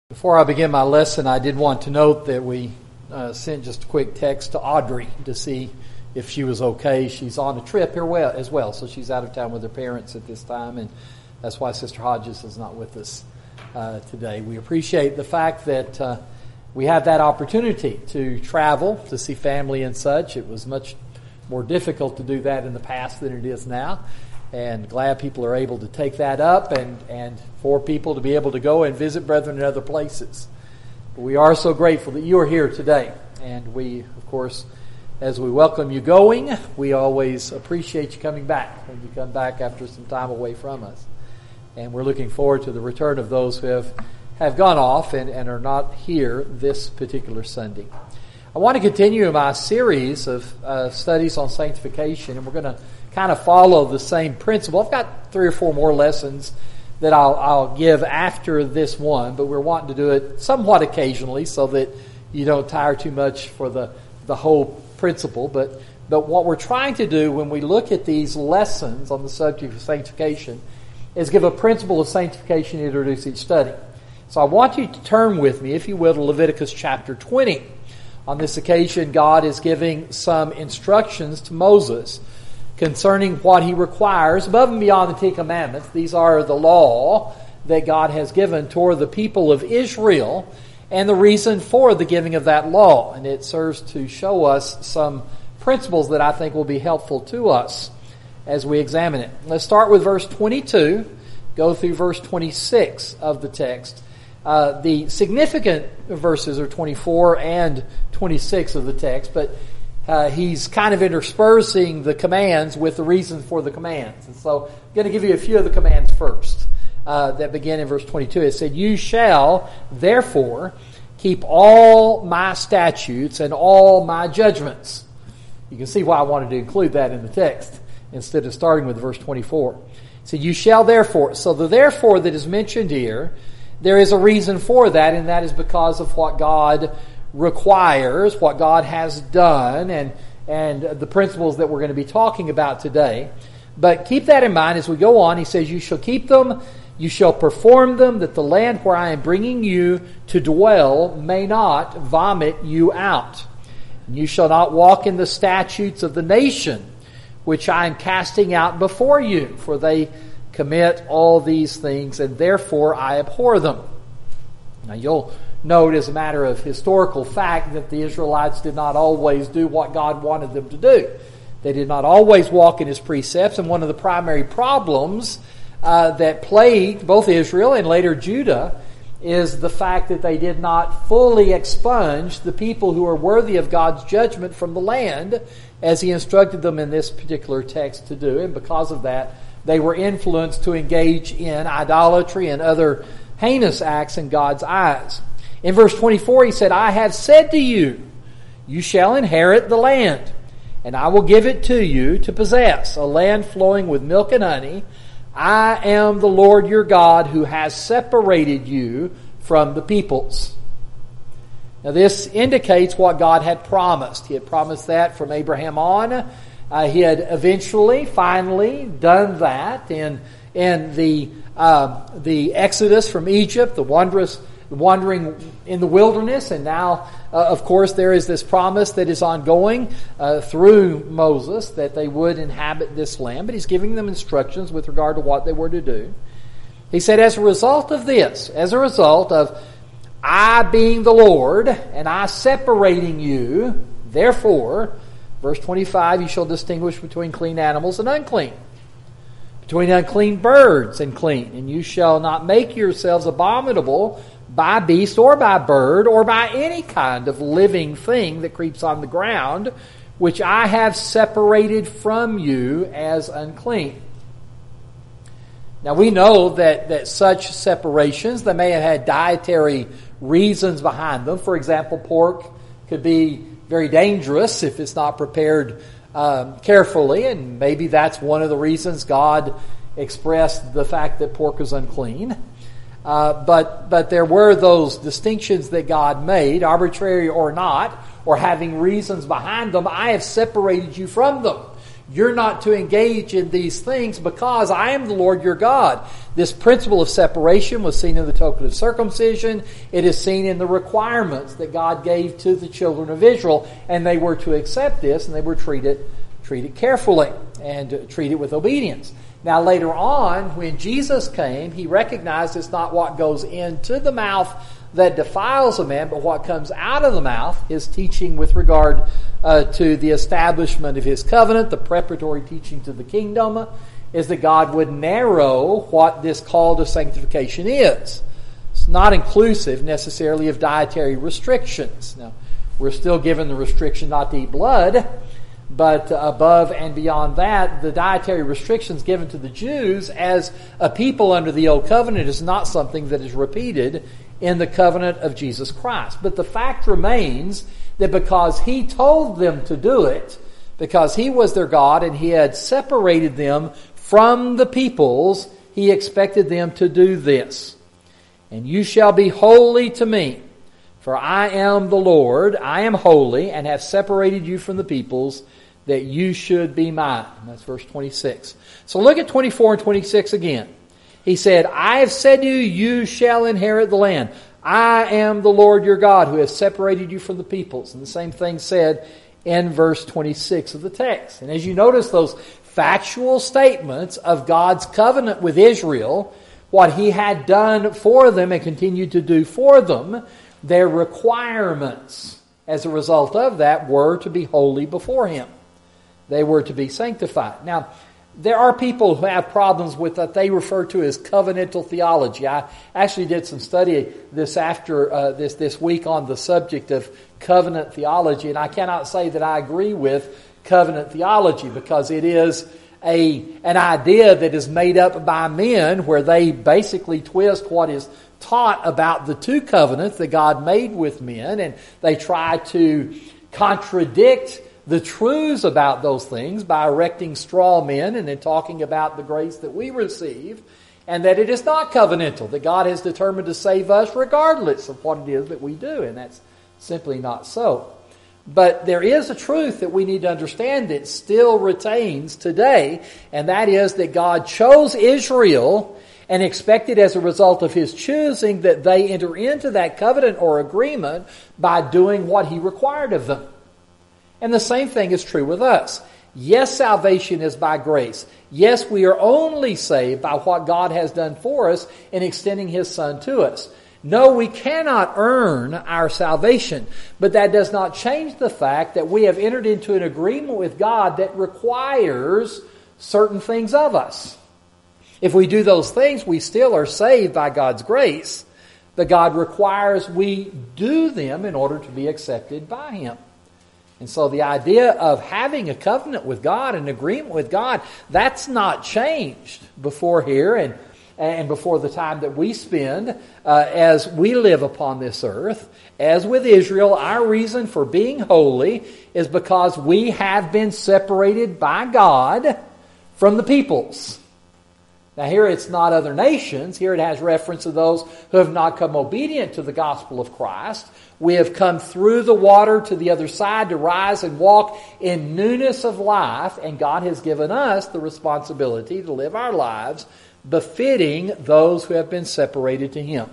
Before I begin my lesson, I did want to note that we sent just a quick text to Audrey to see if she was okay. She's on a trip here as well, so she's out of town with her parents at this time, and that's why Sister Hodges is not with us today. We appreciate the fact that we have that opportunity to travel, to see family and such. It was much more difficult to do that in the past than it is now. And glad people are able to take that up and for people to be able to go and visit brethren in other places. But we are so grateful that you are here today. And we, of course, as we welcome you going, we always appreciate you coming back when you come back after some time away from us. And we're looking forward to the return of those who have gone off and are not here this particular Sunday. I want to continue my series of studies on sanctification, and we're going to kind of follow the same principle. I've got 3 or 4 more lessons that I'll give after this one, but we're wanting to do it somewhat occasionally so that you don't tire too much for the whole principle. But what we're trying to do when we look at these lessons on the subject of sanctification is give a principle of sanctification to introduce each study. So I want you to turn with me, if you will, to Leviticus chapter 20. On this occasion, God is giving some instructions to Moses concerning what he requires above and beyond the 10 Commandments. These are the law that God has given toward the people of Israel and the reason for the giving of that law. And it serves to show us some principles that I think will be helpful to us as we examine it. Let's start with verse 22, go through verse 26 of the text. The significant verses are 24 and 26 of the text, but he's kind of interspersing the commands with the reason for the commands. And so I'm going to give you a few of the commands first that begin in verse 22. It said, "You shall therefore keep all my statutes and all my judgments." You can see why I wanted to include that in the text instead of starting with verse 24. It said, "You shall therefore." So the therefore that is mentioned here, there is a reason for that, and that is because of what God requires, what God has done, and the principles that we're going to be talking about today. But keep that in mind as we go on. He says, "You shall keep them, you shall perform them, that the land where I am bringing you to dwell may not vomit you out. And you shall not walk in the statutes of the nation which I am casting out before you, for they commit all these things, and therefore I abhor them." Now you'll note as a matter of historical fact that the Israelites did not always do what God wanted them to do. They did not always walk in His precepts, and one of the primary problems that plagued both Israel and later Judah is the fact that they did not fully expunge the people who are worthy of God's judgment from the land as He instructed them in this particular text to do. And because of that, they were influenced to engage in idolatry and other heinous acts in God's eyes. In verse 24, he said, "I have said to you, you shall inherit the land, and I will give it to you to possess, a land flowing with milk and honey. I am the Lord your God who has separated you from the peoples." Now this indicates what God had promised. He had promised that from Abraham on. He had eventually, finally done that in the Exodus from Egypt, the wandering in the wilderness, and now, of course, there is this promise that is ongoing through Moses that they would inhabit this land, but He's giving them instructions with regard to what they were to do. He said, as a result of this, as a result of I being the Lord and I separating you, therefore, verse 25, you shall distinguish between clean animals and unclean, between unclean birds and clean, and you shall not make yourselves abominable by beast or by bird or by any kind of living thing that creeps on the ground, which I have separated from you as unclean. Now we know that such separations, they may have had dietary reasons behind them. For example, pork could be very dangerous if it's not prepared carefully, and maybe that's one of the reasons God expressed the fact that pork is unclean. But there were those distinctions that God made, arbitrary or not, or having reasons behind them. I have separated you from them. You're not to engage in these things because I am the Lord your God. This principle of separation was seen in the token of circumcision. It is seen in the requirements that God gave to the children of Israel, and they were to accept this, and they were treat it carefully and treat it with obedience. Now later on, when Jesus came, he recognized it's not what goes into the mouth that defiles a man, but what comes out of the mouth. His teaching with regard to the establishment of his covenant, the preparatory teaching to the kingdom, is that God would narrow what this call to sanctification is. It's not inclusive necessarily of dietary restrictions. Now, we're still given the restriction not to eat blood, but above and beyond that, the dietary restrictions given to the Jews as a people under the Old Covenant is not something that is repeated in the covenant of Jesus Christ. But the fact remains that because he told them to do it, because he was their God and he had separated them from the peoples, he expected them to do this. And you shall be holy to me, for I am the Lord, I am holy, and have separated you from the peoples, that you should be mine. And that's verse 26. So look at 24 and 26 again. He said, I have said to you, you shall inherit the land. I am the Lord your God who has separated you from the peoples. And the same thing said in verse 26 of the text. And as you notice those factual statements of God's covenant with Israel, what he had done for them and continued to do for them, their requirements as a result of that were to be holy before him. They were to be sanctified. Now, there are people who have problems with what they refer to as covenantal theology. I actually did some study this week on the subject of covenant theology, and I cannot say that I agree with covenant theology because it is an idea that is made up by men where they basically twist what is taught about the two covenants that God made with men, and they try to contradict the truths about those things by erecting straw men and then talking about the grace that we receive, and that it is not covenantal, that God has determined to save us regardless of what it is that we do, and that's simply not so. But there is a truth that we need to understand that still retains today, and that is that God chose Israel and expected as a result of his choosing that they enter into that covenant or agreement by doing what he required of them. And the same thing is true with us. Yes, salvation is by grace. Yes, we are only saved by what God has done for us in extending his Son to us. No, we cannot earn our salvation, but that does not change the fact that we have entered into an agreement with God that requires certain things of us. If we do those things, we still are saved by God's grace, but God requires we do them in order to be accepted by him. And so the idea of having a covenant with God, an agreement with God, that's not changed before here and before the time that we spend as we live upon this earth. As with Israel, our reason for being holy is because we have been separated by God from the peoples. Now here it's not other nations. Here it has reference to those who have not come obedient to the gospel of Christ. We have come through the water to the other side to rise and walk in newness of life, and God has given us the responsibility to live our lives befitting those who have been separated to him.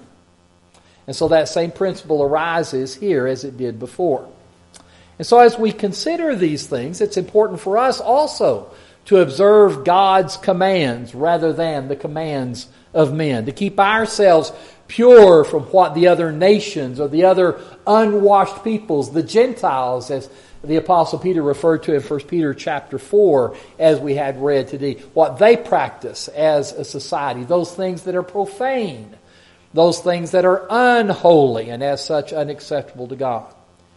And so that same principle arises here as it did before. And so as we consider these things, it's important for us also to observe God's commands rather than the commands of men, to keep ourselves pure from what the other nations or the other unwashed peoples, the Gentiles, as the Apostle Peter referred to in 1 Peter chapter 4, as we had read today, what they practice as a society, those things that are profane, those things that are unholy and as such unacceptable to God.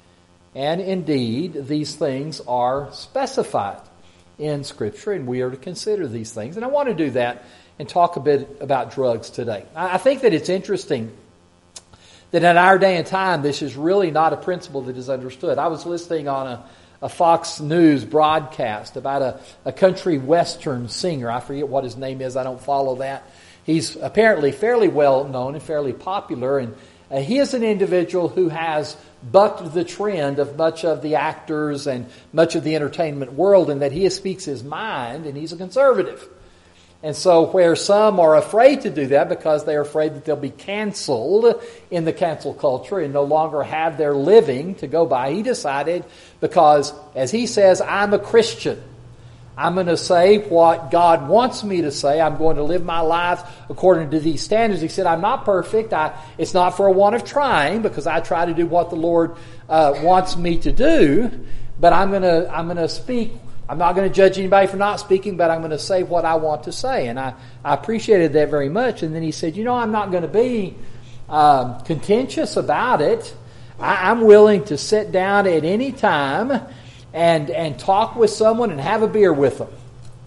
And indeed, these things are specified in Scripture, and we are to consider these things. And I want to do that and talk a bit about drugs today. I think that it's interesting that in our day and time, this is really not a principle that is understood. I was listening on a Fox News broadcast about a country western singer. I forget what his name is. I don't follow that. He's apparently fairly well known and fairly popular, and he is an individual who has bucked the trend of much of the actors and much of the entertainment world, in that he speaks his mind, and he's a conservative. And so where some are afraid to do that because they're afraid that they'll be canceled in the cancel culture and no longer have their living to go by, he decided, because, as he says, I'm a Christian. I'm going to say what God wants me to say. I'm going to live my life according to these standards. He said, I'm not perfect. It's not for a want of trying, because I try to do what the Lord wants me to do. But I'm going to speak. I'm not going to judge anybody for not speaking, but I'm going to say what I want to say. And I appreciated that very much. And then he said, I'm not going to be contentious about it. I'm willing to sit down at any time and talk with someone and have a beer with them.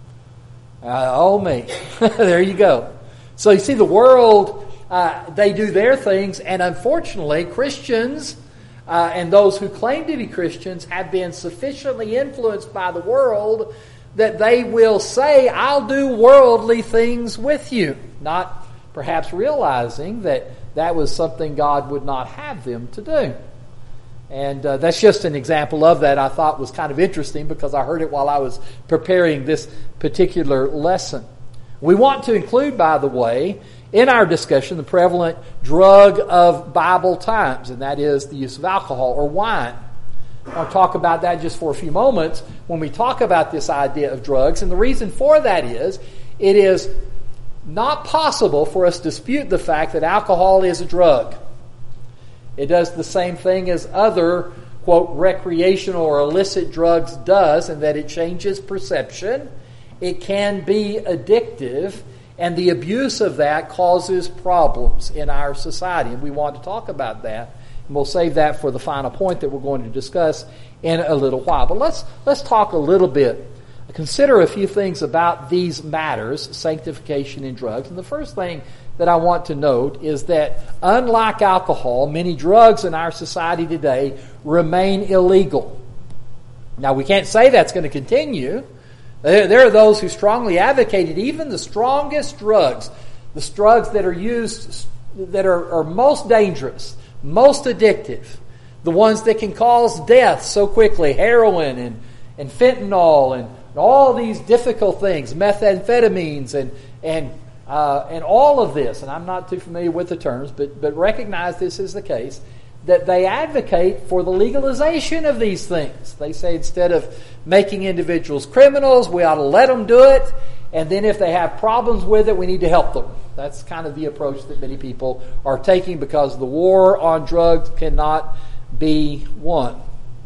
Oh me. There you go. So you see, the world, they do their things, and unfortunately Christians and those who claim to be Christians have been sufficiently influenced by the world that they will say, I'll do worldly things with you, not perhaps realizing that that was something God would not have them to do. And that's just an example of that I thought was kind of interesting, because I heard it while I was preparing this particular lesson. We want to include, by the way, in our discussion, the prevalent drug of Bible times, and that is the use of alcohol or wine. I'll talk about that just for a few moments when we talk about this idea of drugs. And the reason for that is, it is not possible for us to dispute the fact that alcohol is a drug. It does the same thing as other, quote, recreational or illicit drugs does, in that it changes perception. It can be addictive, and the abuse of that causes problems in our society. And we want to talk about that. And we'll save that for the final point that we're going to discuss in a little while. But let's talk a little bit, consider a few things about these matters, sanctification and drugs. And the first thing that I want to note is that, unlike alcohol, many drugs in our society today remain illegal. Now, we can't say that's going to continue. There are those who strongly advocated even the strongest drugs, the drugs that are used, that are most dangerous, most addictive, the ones that can cause death so quickly, heroin and fentanyl and all these difficult things, methamphetamines and all of this. And I'm not too familiar with the terms, but recognize this is the case, that they advocate for the legalization of these things. They say, instead of making individuals criminals, we ought to let them do it, and then if they have problems with it, we need to help them. That's kind of the approach that many people are taking, because the war on drugs cannot be won.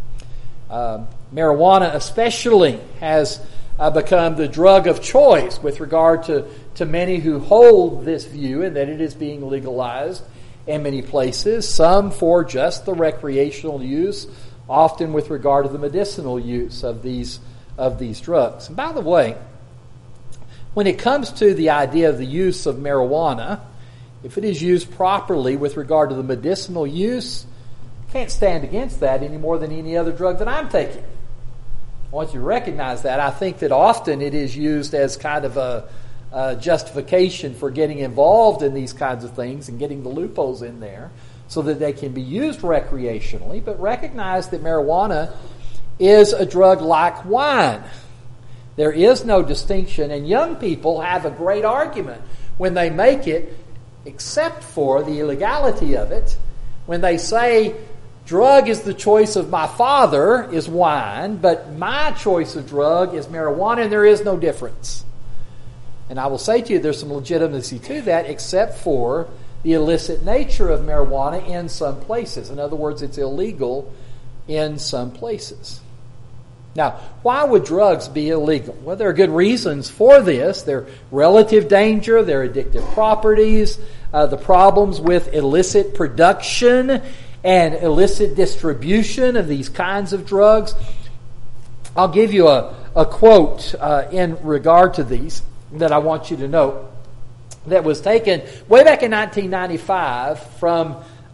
Marijuana especially has become the drug of choice with regard to many who hold this view, and that it is being legalized in many places, some for just the recreational use, often with regard to the medicinal use of these drugs. And by the way, when it comes to the idea of the use of marijuana, if it is used properly with regard to the medicinal use, I can't stand against that any more than any other drug that I'm taking. I want you to recognize that. I think that often it is used as kind of a justification for getting involved in these kinds of things and getting the loopholes in there so that they can be used recreationally. But recognize that marijuana is a drug like wine. There is no distinction, and young people have a great argument when they make it, except for the illegality of it, when they say, drug is the choice of my father is wine, but my choice of drug is marijuana, and there is no difference. And I will say to you, there's some legitimacy to that, except for the illicit nature of marijuana in some places. In other words, it's illegal in some places. Now, why would drugs be illegal? Well, there are good reasons for this. Their relative danger, their addictive properties, the problems with illicit production and illicit distribution of these kinds of drugs. I'll give you a quote in regard to these that I want you to know, that was taken way back in 1995 from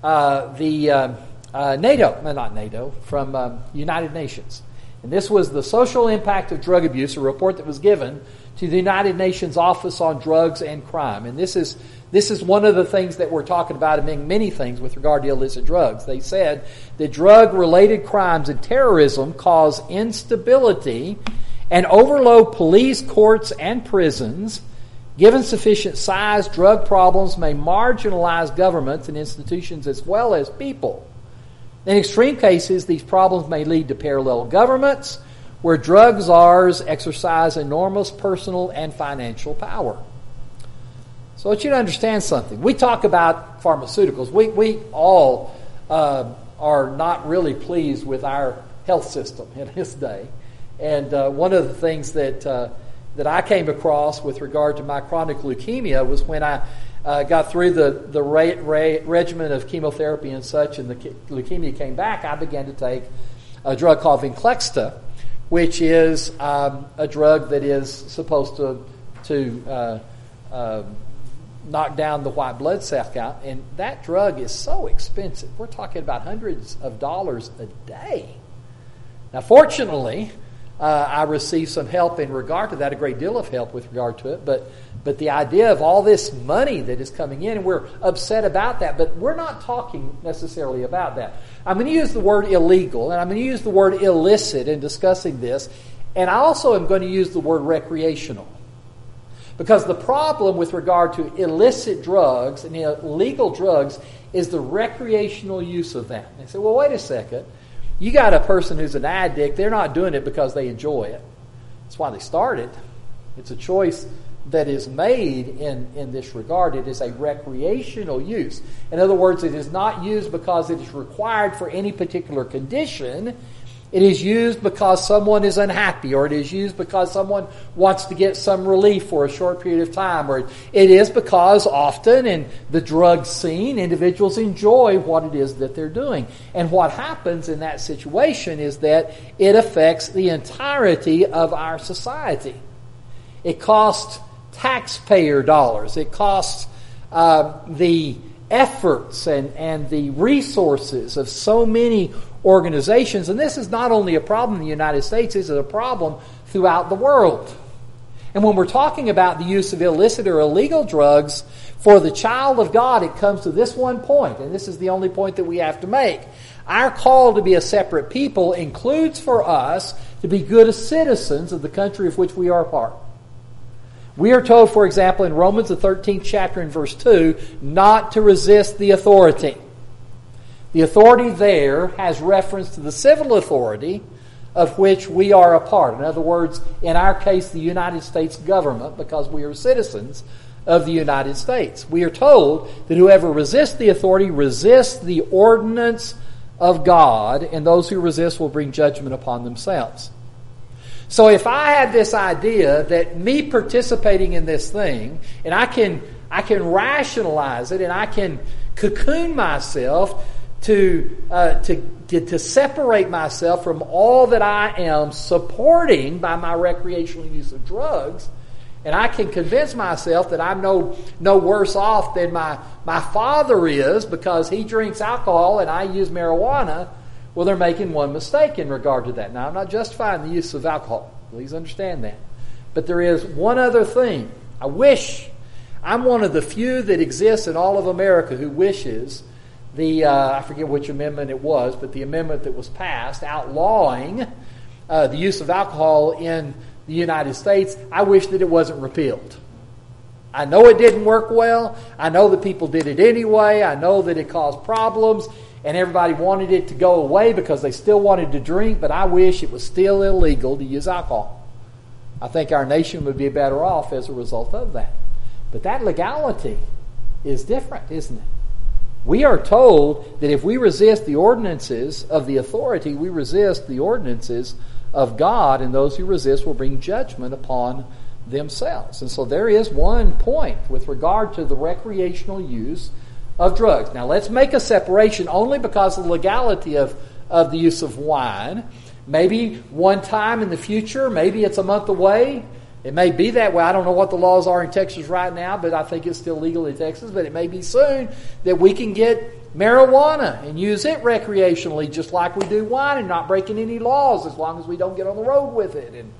from United Nations. And this was the social impact of drug abuse, a report that was given to the United Nations Office on Drugs and Crime. And this is This is one of the things that we're talking about among many things with regard to illicit drugs. They said that drug-related crimes and terrorism cause instability and overload police, courts, and prisons. Given sufficient size, drug problems may marginalize governments and institutions as well as people. In extreme cases, these problems may lead to parallel governments where drug czars exercise enormous personal and financial power. So I want you to understand something. We talk about pharmaceuticals. We all are not really pleased with our health system in this day. And one of the things that I came across with regard to my chronic leukemia was when I got through the regimen of chemotherapy and such, and the leukemia came back, I began to take a drug called Venclexta, which is a drug that is supposed to knock down the white blood cell count. And that drug is so expensive. We're talking about hundreds of dollars a day. Now, fortunately, I received some help in regard to that, a great deal of help with regard to it. But the idea of all this money that is coming in, and we're upset about that, but we're not talking necessarily about that. I'm going to use the word illegal, and I'm going to use the word illicit in discussing this, and I also am going to use the word recreational. Because the problem with regard to illicit drugs and illegal drugs is the recreational use of that. And they say, well, wait a second. You got a person who's an addict. They're not doing it because they enjoy it. That's why they started. It's a choice that is made in this regard. It is a recreational use. In other words, it is not used because it is required for any particular condition. It is used because someone is unhappy, or it is used because someone wants to get some relief for a short period of time, or it is because often in the drug scene, individuals enjoy what it is that they're doing. And what happens in that situation is that it affects the entirety of our society. It costs taxpayer dollars. It costs the efforts and the resources of so many organizations. And this is not only a problem in the United States, it's a problem throughout the world. And when we're talking about the use of illicit or illegal drugs, for the child of God, it comes to this one point, and this is the only point that we have to make. Our call to be a separate people includes for us to be good citizens of the country of which we are a part. We are told, for example, in Romans the 13th chapter and verse 2, not to resist the authority. The authority there has reference to the civil authority of which we are a part. In other words, in our case, the United States government, because we are citizens of the United States. We are told that whoever resists the authority resists the ordinance of God, and those who resist will bring judgment upon themselves. So if I have this idea that me participating in this thing, and I can rationalize it, and I can cocoon myself to separate myself from all that I am supporting by my recreational use of drugs, and I can convince myself that I'm no worse off than my father is because he drinks alcohol and I use marijuana, well, they're making one mistake in regard to that. Now, I'm not justifying the use of alcohol. Please understand that. But there is one other thing. I wish I'm one of the few that exists in all of America who wishes I forget which amendment it was, but the amendment that was passed outlawing the use of alcohol in the United States, I wish that it wasn't repealed. I know it didn't work well. I know that people did it anyway. I know that it caused problems, and everybody wanted it to go away because they still wanted to drink, but I wish it was still illegal to use alcohol. I think our nation would be better off as a result of that. But that legality is different, isn't it? We are told that if we resist the ordinances of the authority, we resist the ordinances of God, and those who resist will bring judgment upon themselves. And so there is one point with regard to the recreational use of drugs. Now let's make a separation only because of the legality of the use of wine. Maybe one time in the future, maybe it's a month away. It may be that way. I don't know what the laws are in Texas right now, but I think it's still legal in Texas. But it may be soon that we can get marijuana and use it recreationally just like we do wine and not breaking any laws as long as we don't get on the road with it.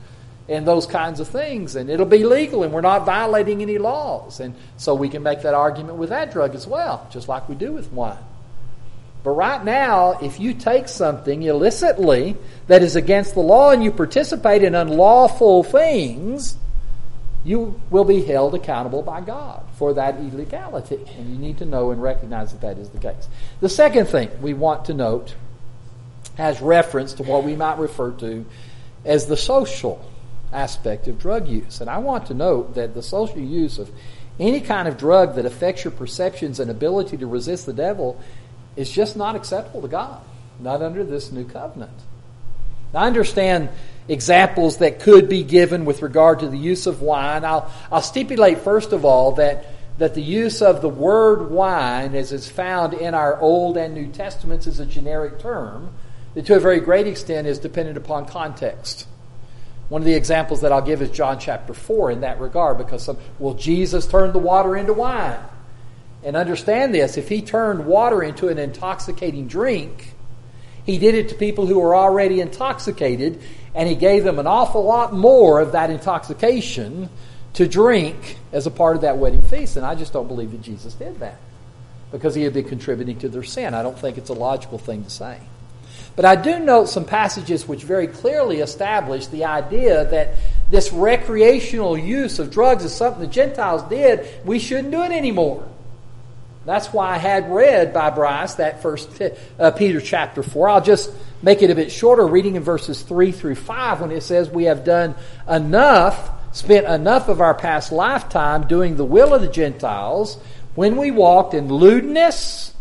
and those kinds of things, and it'll be legal, and we're not violating any laws. And so we can make that argument with that drug as well, just like we do with wine. But right now, if you take something illicitly that is against the law and you participate in unlawful things, you will be held accountable by God for that illegality. And you need to know and recognize that that is the case. The second thing we want to note has reference to what we might refer to as the social aspect of drug use. And I want to note that the social use of any kind of drug that affects your perceptions and ability to resist the devil is just not acceptable to God, not under this new covenant. Now, I understand examples that could be given with regard to the use of wine. I'll stipulate, first of all, that the use of the word wine, as is found in our Old and New Testaments, is a generic term that to a very great extent is dependent upon context. One of the examples that I'll give is John chapter 4 in that regard, because Jesus turned the water into wine. And understand this, if he turned water into an intoxicating drink, he did it to people who were already intoxicated, and he gave them an awful lot more of that intoxication to drink as a part of that wedding feast. And I just don't believe that Jesus did that, because he had been contributing to their sin. I don't think it's a logical thing to say. But I do note some passages which very clearly establish the idea that this recreational use of drugs is something the Gentiles did. We shouldn't do it anymore. That's why I had read by Bryce that first Peter chapter 4. I'll just make it a bit shorter, reading in verses 3 through 5, when it says, "We have done enough, spent enough of our past lifetime doing the will of the Gentiles, when we walked in lewdness,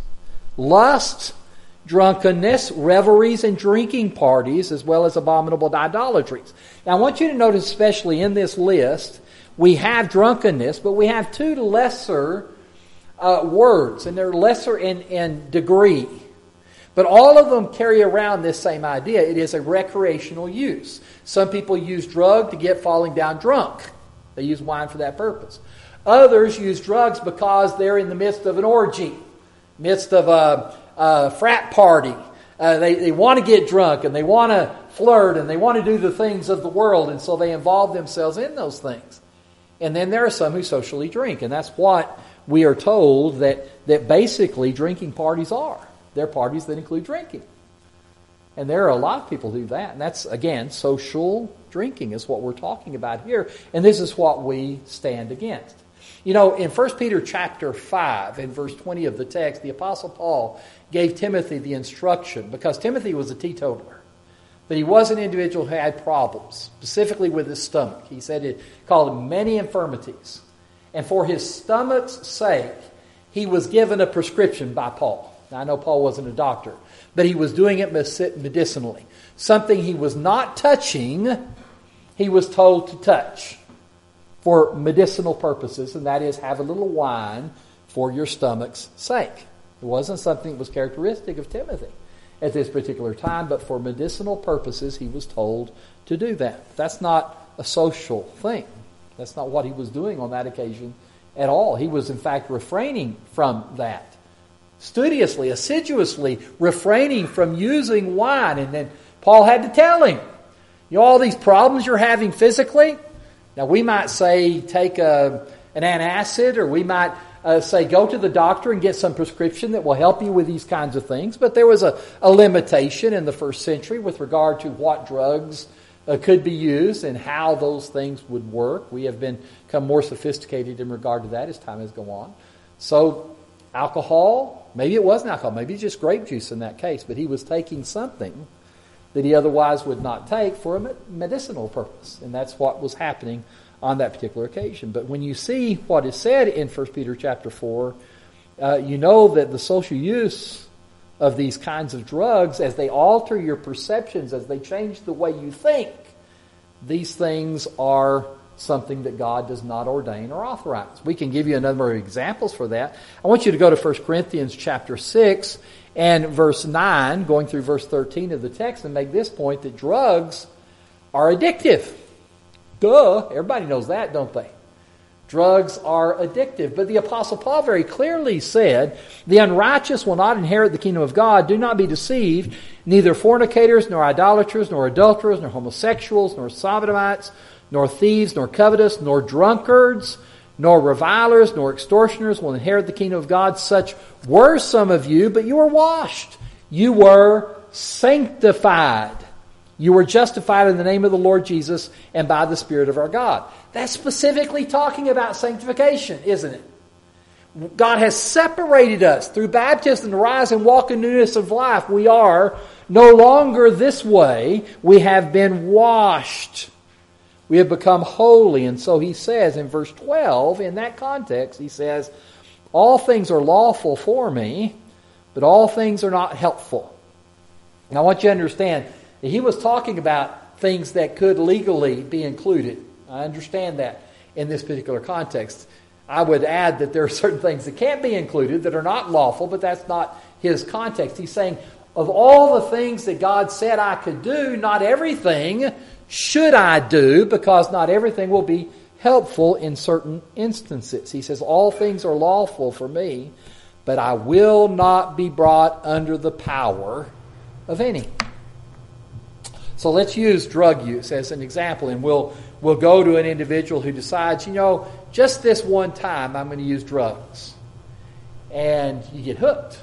lust, drunkenness, revelries, and drinking parties, as well as abominable idolatries." Now I want you to notice, especially in this list, we have drunkenness, but we have two lesser words, and they're lesser in degree. But all of them carry around this same idea. It is a recreational use. Some people use drug to get falling down drunk. They use wine for that purpose. Others use drugs because they're in the midst of an orgy, midst of a frat party. They want to get drunk, and they want to flirt, and they want to do the things of the world, and so they involve themselves in those things. And then there are some who socially drink, and that's what we are told that basically drinking parties are. They're parties that include drinking. And there are a lot of people who do that. And that's, again, social drinking is what we're talking about here. And this is what we stand against. You know, in 1 Peter chapter 5, in verse 20 of the text, the Apostle Paul gave Timothy the instruction, because Timothy was a teetotaler, but he was an individual who had problems, specifically with his stomach. He said it called him many infirmities. And for his stomach's sake, he was given a prescription by Paul. Now, I know Paul wasn't a doctor, but he was doing it medicinally. Something he was not touching, he was told to touch for medicinal purposes, and that is have a little wine for your stomach's sake. It wasn't something that was characteristic of Timothy at this particular time, but for medicinal purposes, he was told to do that. That's not a social thing. That's not what he was doing on that occasion at all. He was, in fact, refraining from that. Studiously, assiduously refraining from using wine. And then Paul had to tell him, you know, all these problems you're having physically. Now, we might say take an antacid, or we might say go to the doctor and get some prescription that will help you with these kinds of things. But there was a limitation in the first century with regard to what drugs could be used and how those things would work. We have become more sophisticated in regard to that as time has gone on. So alcohol, maybe it wasn't alcohol, maybe just grape juice in that case, but he was taking something that he otherwise would not take for a medicinal purpose. And that's what was happening on that particular occasion. But when you see what is said in 1 Peter chapter 4, you know that the social use of these kinds of drugs, as they alter your perceptions, as they change the way you think, these things are something that God does not ordain or authorize. We can give you a number of examples for that. I want you to go to 1 Corinthians chapter 6 and verse 9, going through verse 13 of the text, and make this point that drugs are addictive. Duh! Everybody knows that, don't they? Drugs are addictive. But the Apostle Paul very clearly said, the unrighteous will not inherit the kingdom of God. Do not be deceived. Neither fornicators, nor idolaters, nor adulterers, nor homosexuals, nor sodomites, nor thieves, nor covetous, nor drunkards, nor revilers, nor extortioners will inherit the kingdom of God. Such were some of you, but you were washed. You were sanctified. You were justified in the name of the Lord Jesus and by the Spirit of our God. That's specifically talking about sanctification, isn't it? God has separated us through baptism to rise and walk in newness of life. We are no longer this way. We have been washed. We have become holy. And so he says in verse 12, in that context, he says, all things are lawful for me, but all things are not helpful. Now I want you to understand that he was talking about things that could legally be included. I understand that in this particular context. I would add that there are certain things that can't be included that are not lawful, but that's not his context. He's saying, of all the things that God said I could do, not everything should I do, because not everything will be helpful in certain instances. He says, all things are lawful for me, but I will not be brought under the power of any. So let's use drug use as an example, and we'll go to an individual who decides, just this one time I'm going to use drugs. And you get hooked.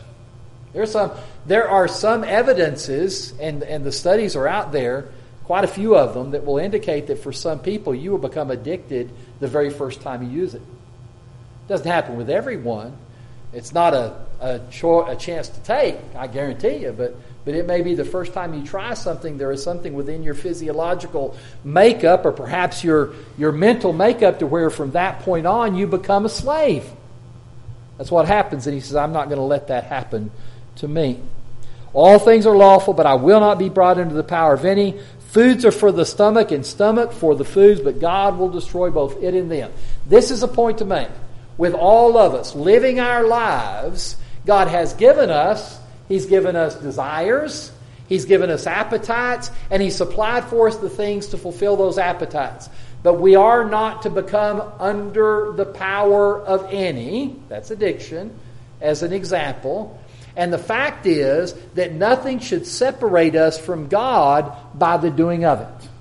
There are some evidences, and the studies are out there, quite a few of them, that will indicate that for some people you will become addicted the very first time you use it. It doesn't happen with everyone. It's not a chance to take, I guarantee you, but it may be the first time you try something, there is something within your physiological makeup, or perhaps your mental makeup, to where from that point on you become a slave. That's what happens, and he says, I'm not going to let that happen to me. All things are lawful, but I will not be brought into the power of any. Foods are for the stomach, and stomach for the foods, but God will destroy both it and them. This is a point to make. With all of us living our lives, God has given us, He's given us desires, He's given us appetites, and He supplied for us the things to fulfill those appetites. But we are not to become under the power of any. That's addiction, as an example. And the fact is that nothing should separate us from God by the doing of it.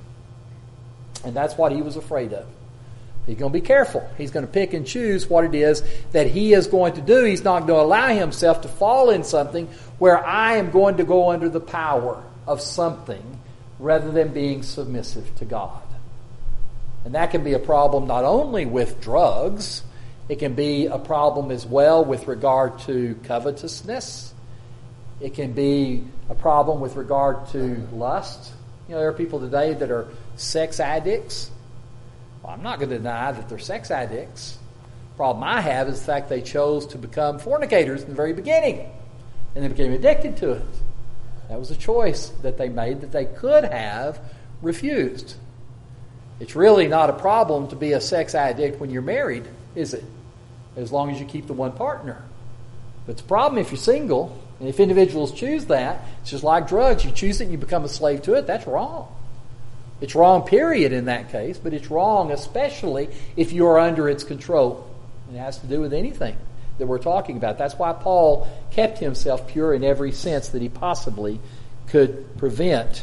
And that's what he was afraid of. He's going to be careful. He's going to pick and choose what it is that he is going to do. He's not going to allow himself to fall in something where I am going to go under the power of something rather than being submissive to God. And that can be a problem not only with drugs, it can be a problem as well with regard to covetousness. It can be a problem with regard to lust. There are people today that are sex addicts. Well, I'm not going to deny that they're sex addicts. The problem I have is the fact they chose to become fornicators in the very beginning. And they became addicted to it. That was a choice that they made that they could have refused. It's really not a problem to be a sex addict when you're married, is it? As long as you keep the one partner. But it's a problem if you're single, and if individuals choose that. It's just like drugs. You choose it and you become a slave to it. That's wrong. It's wrong, period, in that case, but it's wrong especially if you are under its control. And it has to do with anything that we're talking about. That's why Paul kept himself pure in every sense that he possibly could prevent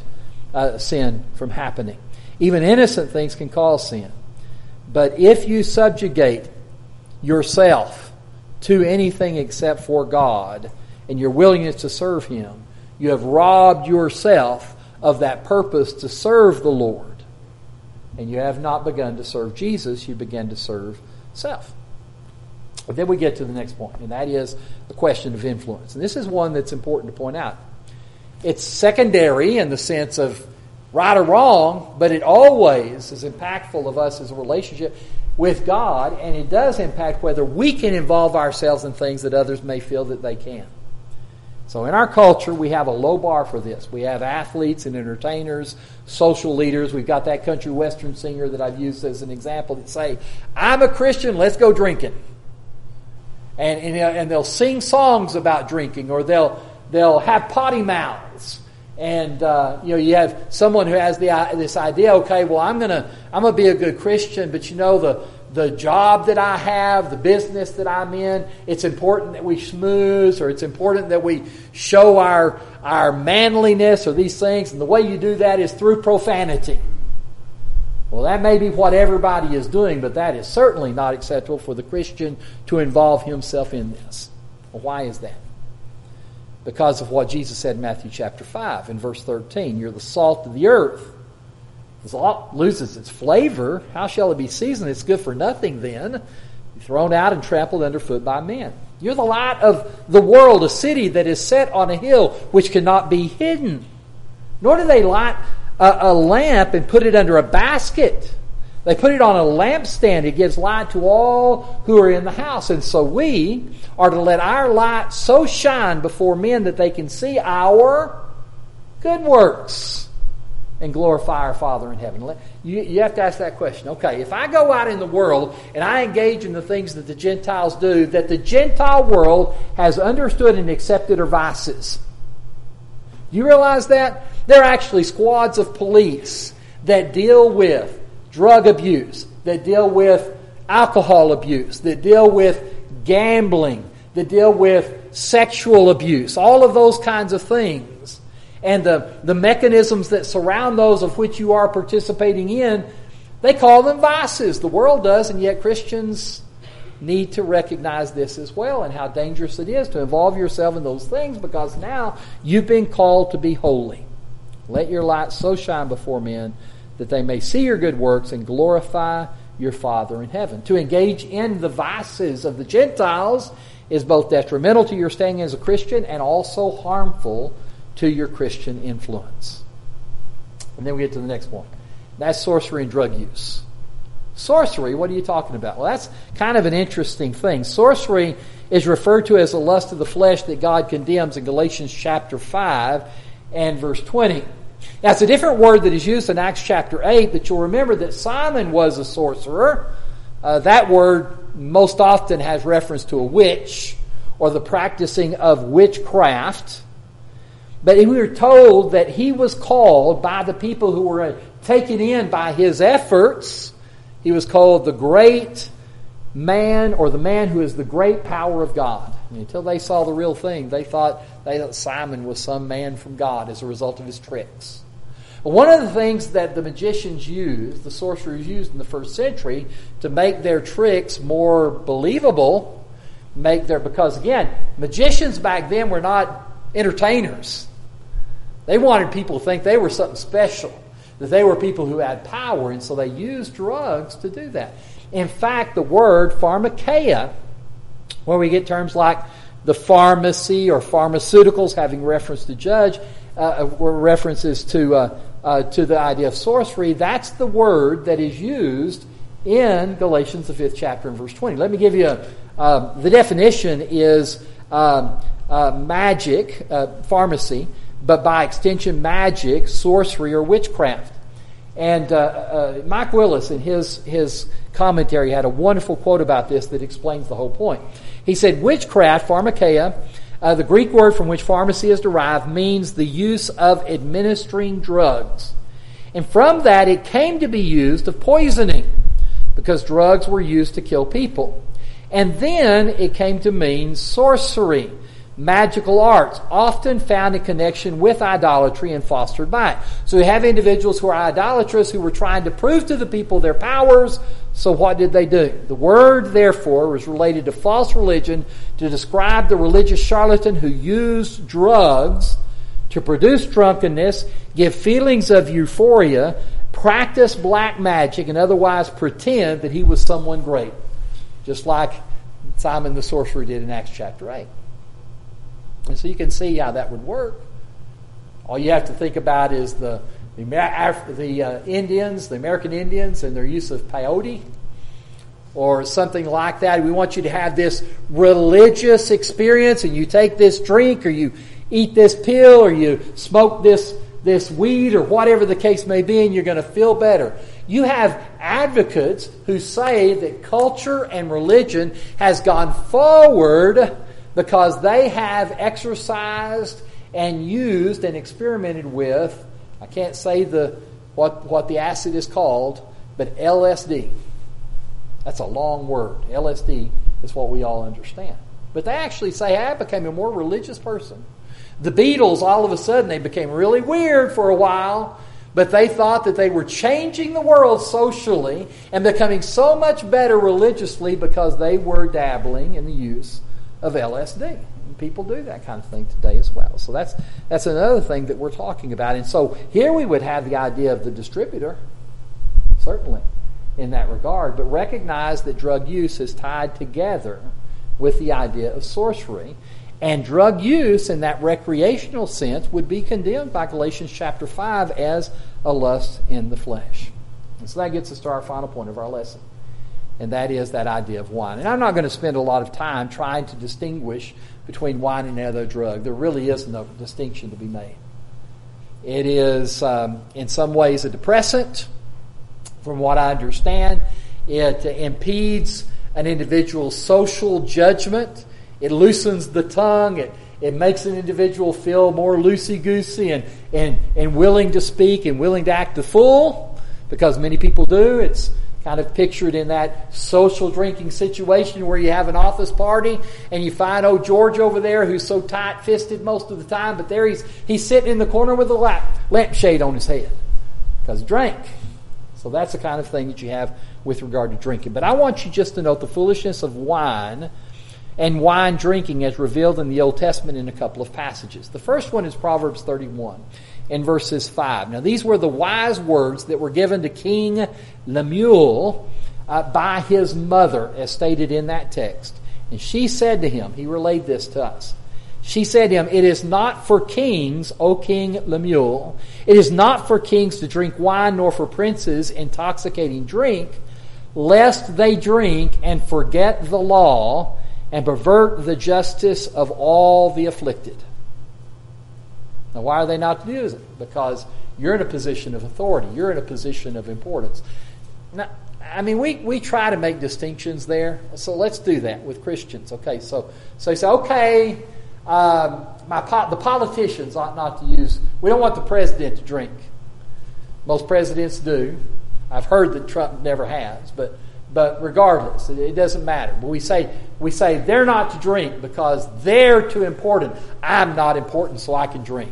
sin from happening. Even innocent things can cause sin. But if you subjugate yourself to anything except for God and your willingness to serve Him, you have robbed yourself of that purpose to serve the Lord. And you have not begun to serve Jesus, you begin to serve self. But then we get to the next point, and that is the question of influence. And this is one that's important to point out. It's secondary in the sense of right or wrong, but it always is impactful of us as a relationship with God, and it does impact whether we can involve ourselves in things that others may feel that they can. So in our culture, we have a low bar for this. We have athletes and entertainers, social leaders. We've got that country western singer that I've used as an example that say, I'm a Christian, let's go drinking. And they'll sing songs about drinking, or they'll have potty mouths. And you have someone who has this idea. Okay, well, I'm gonna be a good Christian, but the job that I have, the business that I'm in, it's important that we schmooze, or it's important that we show our manliness, or these things, and the way you do that is through profanity. Well, that may be what everybody is doing, but that is certainly not acceptable for the Christian to involve himself in this. Well, why is that? Because of what Jesus said in Matthew chapter 5 in verse 13. You're the salt of the earth. The salt loses its flavor. How shall it be seasoned? It's good for nothing then. Thrown out and trampled underfoot by men. You're the light of the world, a city that is set on a hill which cannot be hidden. Nor do they light a lamp and put it under a basket. They put it on a lampstand. It gives light to all who are in the house. And so we are to let our light so shine before men that they can see our good works and glorify our Father in heaven. You have to ask that question. Okay, if I go out in the world and I engage in the things that the Gentiles do, that the Gentile world has understood and accepted are vices. Do you realize that? There are actually squads of police that deal with drug abuse, that deal with alcohol abuse, that deal with gambling, that deal with sexual abuse, all of those kinds of things. And the mechanisms that surround those of which you are participating in, they call them vices. The world does, and yet Christians need to recognize this as well, and how dangerous it is to involve yourself in those things, because now you've been called to be holy. Let your light so shine before men that they may see your good works and glorify your Father in heaven. To engage in the vices of the Gentiles is both detrimental to your standing as a Christian and also harmful to your Christian influence. And then we get to the next one. That's sorcery and drug use. Sorcery, what are you talking about? Well, that's kind of an interesting thing. Sorcery is referred to as the lust of the flesh that God condemns in Galatians chapter 5 and verse 20. Now, it's a different word that is used in Acts chapter 8, but you'll remember that Simon was a sorcerer. That word most often has reference to a witch or the practicing of witchcraft. But we are told that he was called by the people who were taken in by his efforts. He was called the great man, or the man who is the great power of God. And until they saw the real thing, they thought Simon was some man from God as a result of his tricks. But one of the things that the magicians used, the sorcerers used in the first century to make their tricks more believable, because again, magicians back then were not entertainers. They wanted people to think they were something special, that they were people who had power, and so they used drugs to do that. In fact, the word pharmakeia, where we get terms like the pharmacy or pharmaceuticals having reference to judge, were references to the idea of sorcery. That's the word that is used in Galatians, the 5th chapter and verse 20. Let me give you the definition is magic, pharmacy, but by extension magic, sorcery, or witchcraft. And Mike Willis, in his commentary, had a wonderful quote about this that explains the whole point. He said, witchcraft, pharmakeia, the Greek word from which pharmacy is derived, means the use of administering drugs. And from that, it came to be used of poisoning, because drugs were used to kill people. And then it came to mean sorcery, magical arts, often found in connection with idolatry and fostered by it. So we have individuals who are idolatrous, who were trying to prove to the people their powers. So what did they do? The word, therefore, was related to false religion to describe the religious charlatan who used drugs to produce drunkenness, give feelings of euphoria, practice black magic, and otherwise pretend that he was someone great. Just like Simon the sorcerer did in Acts chapter 8. And so you can see how that would work. All you have to think about is the Indians, the American Indians, and their use of peyote or something like that. We want you to have this religious experience, and you take this drink, or you eat this pill, or you smoke this weed, or whatever the case may be, and you're going to feel better. You have advocates who say that culture and religion has gone forward because they have exercised and used and experimented with, I can't say what the acid is called, but LSD. That's a long word. LSD is what we all understand. But they actually say, I became a more religious person. The Beatles, all of a sudden, they became really weird for a while, but they thought that they were changing the world socially and becoming so much better religiously because they were dabbling in the use of LSD. And people do that kind of thing today as well. So that's another thing that we're talking about. And so here we would have the idea of the distributor, certainly, in that regard, but recognize that drug use is tied together with the idea of sorcery. And drug use in that recreational sense would be condemned by Galatians chapter 5 as a lust in the flesh. And so that gets us to our final point of our lesson. And that is that idea of wine. And I'm not going to spend a lot of time trying to distinguish between wine and another drug. There really is no distinction to be made. It is, in some ways, a depressant. From what I understand, it impedes an individual's social judgment. It loosens the tongue. It makes an individual feel more loosey-goosey and willing to speak and willing to act the fool, because many people do. It's kind of pictured in that social drinking situation where you have an office party and you find old George over there who's so tight-fisted most of the time, but there he's sitting in the corner with a lampshade on his head because he drank. So that's the kind of thing that you have with regard to drinking. But I want you just to note the foolishness of wine and wine drinking as revealed in the Old Testament in a couple of passages. The first one is Proverbs 31 in verses 5. Now these were the wise words that were given to King Lemuel by his mother, as stated in that text. And she said to him, he relayed this to us, she said to him, "It is not for kings, O King Lemuel, it is not for kings to drink wine, nor for princes intoxicating drink, lest they drink and forget the law and pervert the justice of all the afflicted." Now, why are they not to do it? Because you're in a position of authority. You're in a position of importance. Now, I mean, we try to make distinctions there. So let's do that with Christians. Okay, so you say, okay, the politicians ought not to use, we don't want the president to drink. Most presidents do. I've heard that Trump never has, but regardless, it doesn't matter. But we say they're not to drink because they're too important. I'm not important, so I can drink.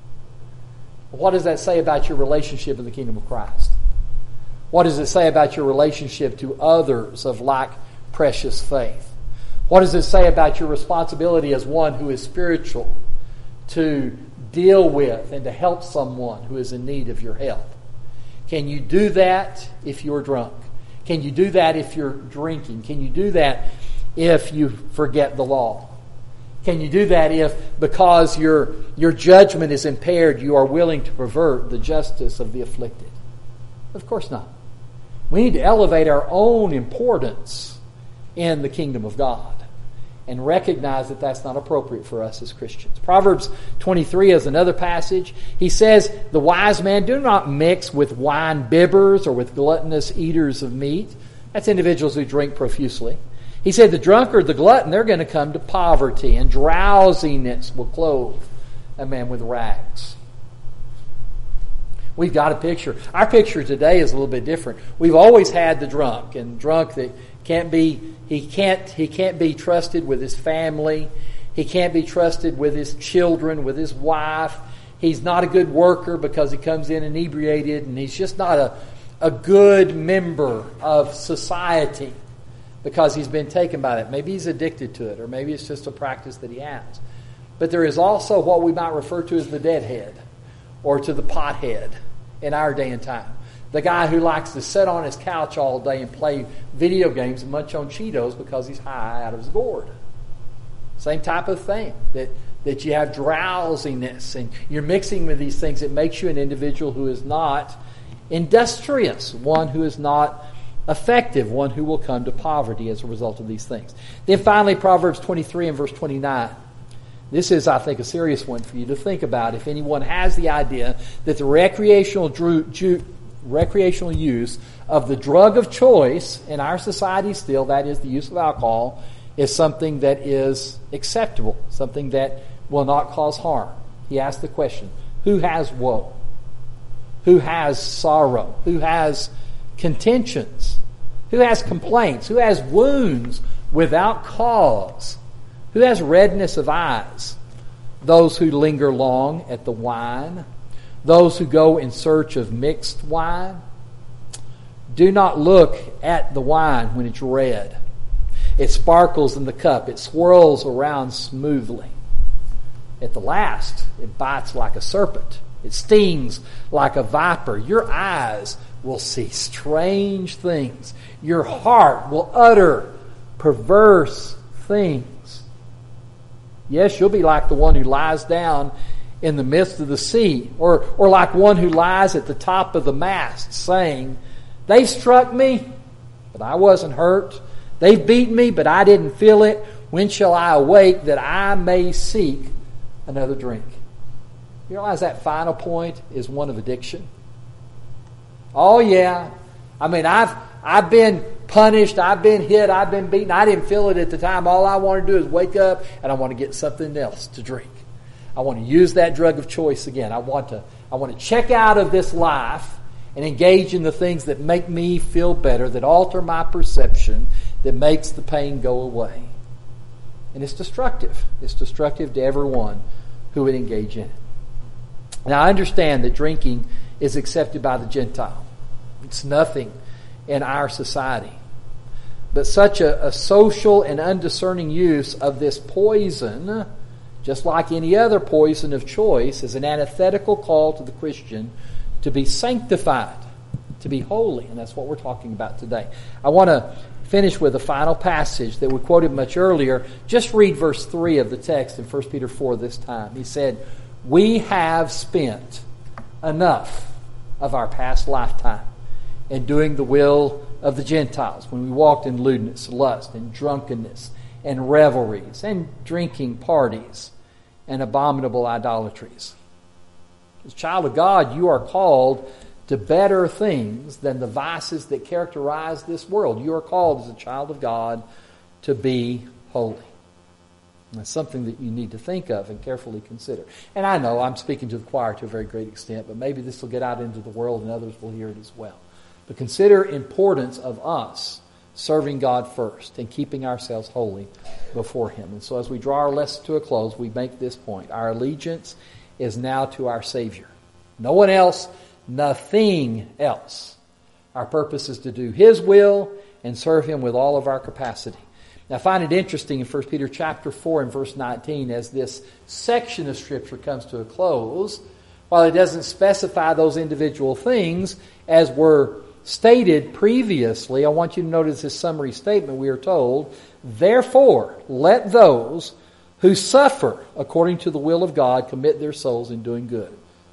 What does that say about your relationship in the kingdom of Christ? What does it say about your relationship to others of like precious faith? What does it say about your responsibility as one who is spiritual to deal with and to help someone who is in need of your help? Can you do that if you're drunk? Can you do that if you're drinking? Can you do that if you forget the law? Can you do that if, because your judgment is impaired, you are willing to pervert the justice of the afflicted? Of course not. We need to elevate our own importance in the kingdom of God and recognize that that's not appropriate for us as Christians. Proverbs 23 is another passage. He says, "The wise man do not mix with wine bibbers or with gluttonous eaters of meat." That's individuals who drink profusely. He said, "The drunkard, the glutton, they're going to come to poverty, and drowsiness will clothe a man with rags." We've got a picture. Our picture today is a little bit different. We've always had the drunk, and drunk that he can't be trusted with his family. He can't be trusted with his children, with his wife. He's not a good worker because he comes in inebriated, and he's just not a good member of society because he's been taken by that. Maybe he's addicted to it, or maybe it's just a practice that he has. But there is also what we might refer to as the deadhead, or to the pothead in our day and time. The guy who likes to sit on his couch all day and play video games and munch on Cheetos because he's high out of his gourd. Same type of thing, that you have drowsiness and you're mixing with these things. It makes you an individual who is not industrious, one who is not effective, one who will come to poverty as a result of these things. Then finally, Proverbs 23 and verse 29. This is, I think, a serious one for you to think about. If anyone has the idea that the recreational use of the drug of choice in our society still, that is the use of alcohol, is something that is acceptable, something that will not cause harm. He asked the question, who has woe? Who has sorrow? Who has contentions? Who has complaints? Who has wounds without cause? Who has redness of eyes? Those who linger long at the wine? Those who go in search of mixed wine? Do not look at the wine when it's red. It sparkles in the cup. It swirls around smoothly. At the last, it bites like a serpent. It stings like a viper. Your eyes will see strange things. Your heart will utter perverse things. Yes, you'll be like the one who lies down in the midst of the sea, or like one who lies at the top of the mast, saying, "They struck me, but I wasn't hurt. They've beaten me, but I didn't feel it. When shall I awake that I may seek another drink?" You realize that final point is one of addiction? Oh yeah. I mean, I've been punished, I've been hit, I've been beaten. I didn't feel it at the time. All I want to do is wake up and I want to get something else to drink. I want to use that drug of choice again. I want to check out of this life and engage in the things that make me feel better, that alter my perception, that makes the pain go away. And it's destructive. It's destructive to everyone who would engage in it. Now, I understand that drinking is accepted by the Gentile. It's nothing in our society. But such a social and undiscerning use of this poison, just like any other poison of choice, is an antithetical call to the Christian to be sanctified, to be holy. And that's what we're talking about today. I want to finish with a final passage that we quoted much earlier. Just read verse 3 of the text in 1 Peter 4 this time. He said, "We have spent enough of our past lifetime in doing the will of the Gentiles, when we walked in lewdness, lust, and drunkenness, and revelries, and drinking parties, and abominable idolatries." As a child of God, you are called to better things than the vices that characterize this world. You are called as a child of God to be holy. And that's something that you need to think of and carefully consider. And I know I'm speaking to the choir to a very great extent, but maybe this will get out into the world and others will hear it as well. But consider importance of us serving God first and keeping ourselves holy before Him. And so as we draw our lesson to a close, we make this point. Our allegiance is now to our Savior. No one else, nothing else. Our purpose is to do His will and serve Him with all of our capacity. Now I find it interesting in 1 Peter chapter 4 and verse 19, as this section of Scripture comes to a close, while it doesn't specify those individual things as were stated previously, I want you to notice this summary statement. We are told, "Therefore, let those who suffer according to the will of God commit their souls in doing good,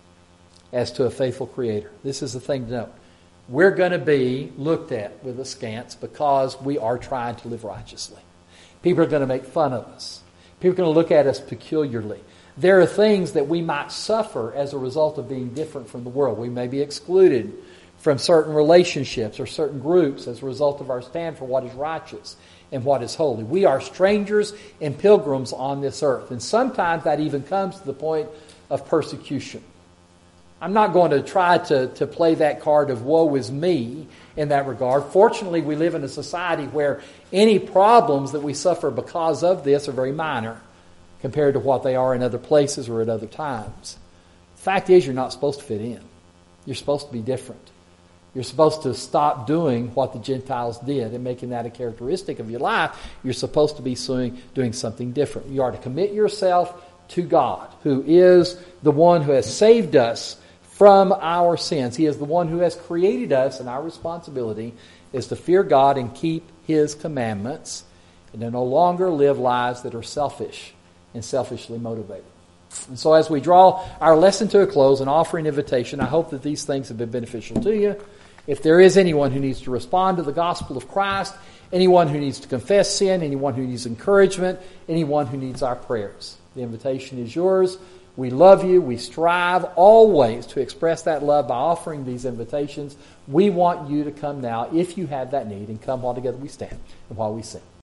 as to a faithful Creator." This is the thing to note. We're going to be looked at with askance because we are trying to live righteously. People are going to make fun of us. People are going to look at us peculiarly. There are things that we might suffer as a result of being different from the world. We may be excluded from certain relationships or certain groups as a result of our stand for what is righteous and what is holy. We are strangers and pilgrims on this earth. And sometimes that even comes to the point of persecution. I'm not going to try to play that card of woe is me in that regard. Fortunately, we live in a society where any problems that we suffer because of this are very minor compared to what they are in other places or at other times. The fact is, you're not supposed to fit in. You're supposed to be different. You're supposed to stop doing what the Gentiles did and making that a characteristic of your life. You're supposed to be doing something different. You are to commit yourself to God, who is the one who has saved us from our sins. He is the one who has created us, and our responsibility is to fear God and keep His commandments and to no longer live lives that are selfish and selfishly motivated. And so as we draw our lesson to a close and offer an invitation, I hope that these things have been beneficial to you. If there is anyone who needs to respond to the gospel of Christ, anyone who needs to confess sin, anyone who needs encouragement, anyone who needs our prayers, the invitation is yours. We love you. We strive always to express that love by offering these invitations. We want you to come now if you have that need, and come while together we stand and while we sing.